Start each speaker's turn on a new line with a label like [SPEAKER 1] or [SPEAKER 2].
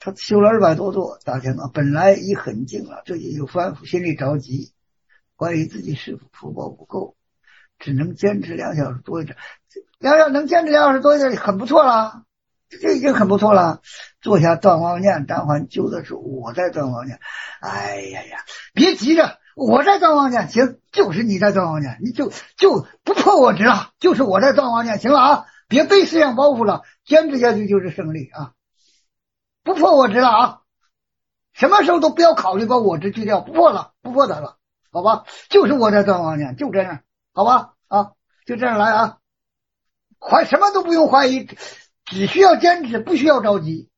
[SPEAKER 1] 他修了200多座大天堂，本来已很静了，最近又反复心里着急，怀疑自己是否福报不够，只能坚持2小时多一点。要能坚持2小时多一点，很不错了，这已经很不错了。坐下断妄念，张环揪的是我在断妄念。哎呀呀，别急着，我在断妄念，行，就是你在断妄念，你就不破我执了，就是我在断妄念，行了啊，别背思想包袱了，坚持下去就是胜利啊，不破我执了啊，什么时候都不要考虑把我执去掉，不破了，不破它了，好吧，就是我在断妄念，就这样，好吧啊，就这样来啊，什么都不用怀疑，只需要坚持，不需要着急。